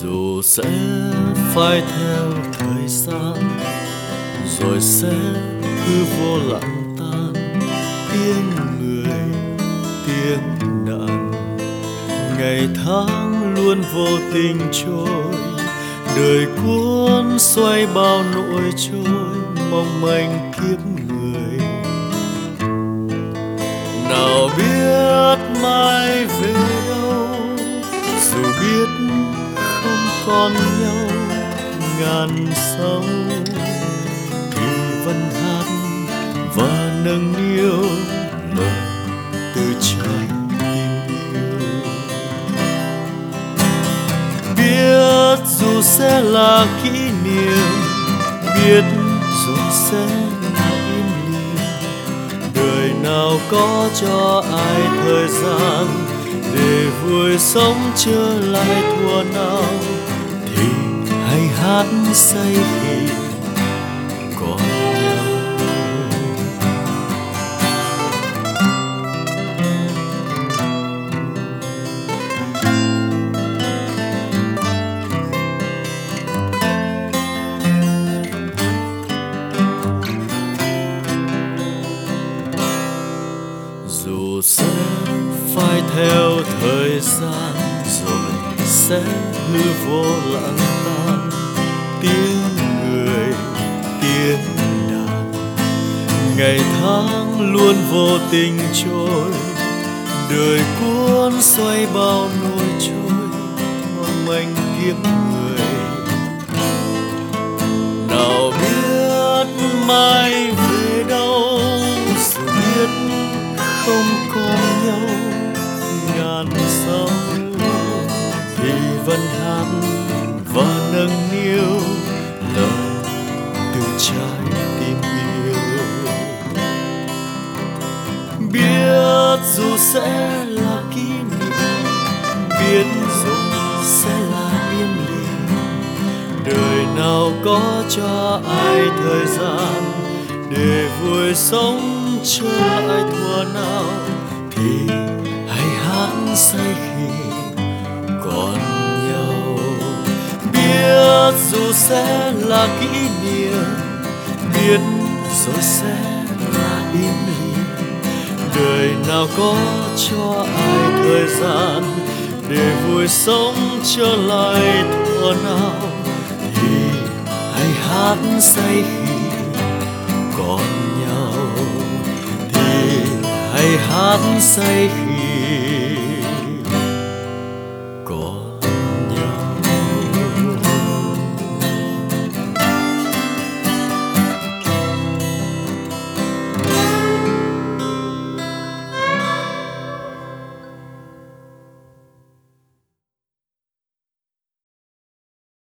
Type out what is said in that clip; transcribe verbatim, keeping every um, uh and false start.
Dù sẽ phải theo thời gian, rồi sẽ hư vô lặng tan, tiếng người tiếng đàn, ngày tháng luôn vô tình trôi, đời cuốn xoay bao nỗi trôi, mong manh kiếp người. Nào biết mai về đâu, dù biết không còn nhau ngàn sông, thì vẫn hát và nâng niu lời từ trái tim yêu. Biết dù sẽ là kỷ niệm, biết dù sẽ là im lìm, đời nào có cho ai thời gian để vui sống trở lại thuở nào, thì hãy hát say khi còn nhau. Dù sẽ phải theo thời gian, rồi sẽ hư vô lặng tan, tiếng người tiếng đàn, ngày tháng luôn vô tình trôi, đời cuốn xoay bao nỗi trôi, mong manh kiếp người. Nào biết mai về đâu, dù biết không còn nhau ngàn sông, thì vẫn hát và nâng niu lời từ trái tim yêu. Biết dù sẽ là kỷ niệm, biết dù sẽ là im lìm, đời nào có cho ai thời gian để vui sống trở lại thuở nào, thì hãy hát say khi còn nhau. Biết dù sẽ là kỷ niệm, biết rồi sẽ là im lìm, đời nào có cho ai thời gian để vui sống trở lại thuở nào, thì hãy hát say khi còn nhau, thì hãy hát say khi